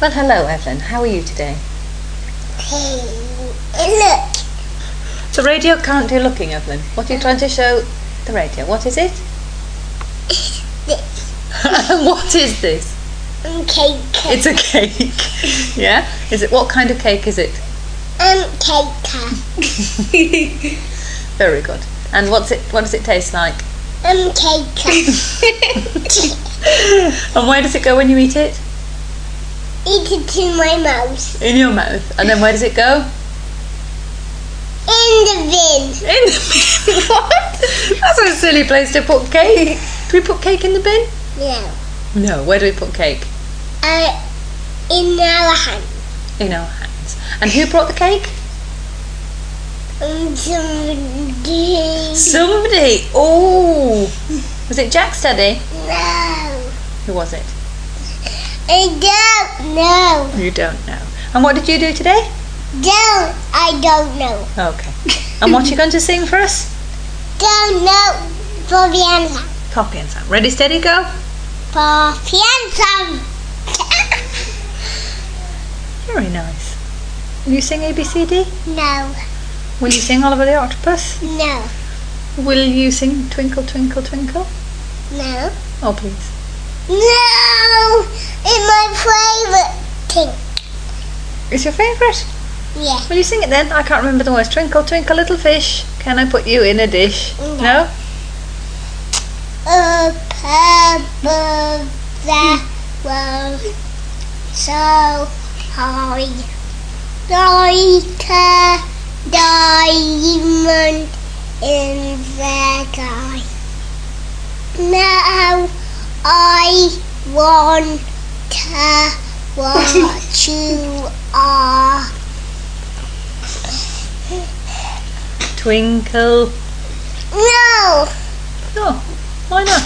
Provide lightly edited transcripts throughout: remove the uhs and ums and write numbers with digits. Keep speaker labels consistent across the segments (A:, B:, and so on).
A: Well, hello, Evelyn. How are you today?
B: Look.
A: The radio can't do looking, Evelyn. What are you trying to show the radio? What is it?
B: This.
A: What is this?
B: Cake.
A: It's a cake. Yeah? Is it? What kind of cake is it?
B: Cake.
A: Very good. And what does it taste like?
B: Cake.
A: And where does it go when you eat it?
B: Eat it in my mouth.
A: In your mouth. And then where does it go?
B: In the bin.
A: In the bin. What? That's a silly place to put cake. Do we put cake in the bin?
B: No.
A: No. Where do we put cake?
B: In our hand.
A: In our hands. And who brought the cake?
B: Somebody.
A: Somebody. Oh. Was it Jack's daddy?
B: No.
A: Who was it?
B: I don't know.
A: You don't know. And what did you do today?
B: I don't know.
A: Okay. And what are you going to sing for us?
B: Don't know. Poppy and Sam.
A: Poppy and Sam. Ready, steady, go.
B: Poppy and Sam.
A: Very nice. Will you sing ABCD?
B: No.
A: Will you sing Oliver the Octopus?
B: No.
A: Will you sing Twinkle, Twinkle, Twinkle?
B: No.
A: Oh, please.
B: No. It's my favourite thing.
A: It's your favourite?
B: Yeah.
A: Will you sing it then? I can't remember the words. Twinkle, twinkle, little fish. Can I put you in a dish? No?
B: Up above the world, so high, like a diamond in the sky. Now I want to watch you are.
A: Twinkle.
B: No,
A: No. Why not?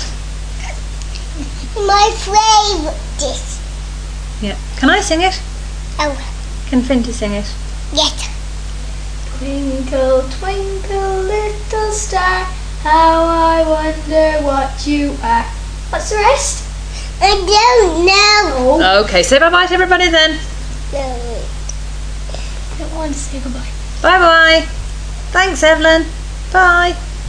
B: my favourite dish.
A: Yeah. Can I sing it?
B: Oh,
A: Can Finty sing it?
B: yes.
C: Twinkle, twinkle, little star, how I wonder what you are. What's the rest?
B: I don't know.
A: Okay, say bye-bye to everybody then.
B: No.
C: I don't want to say goodbye.
A: Bye-bye. Thanks, Evelyn. Bye.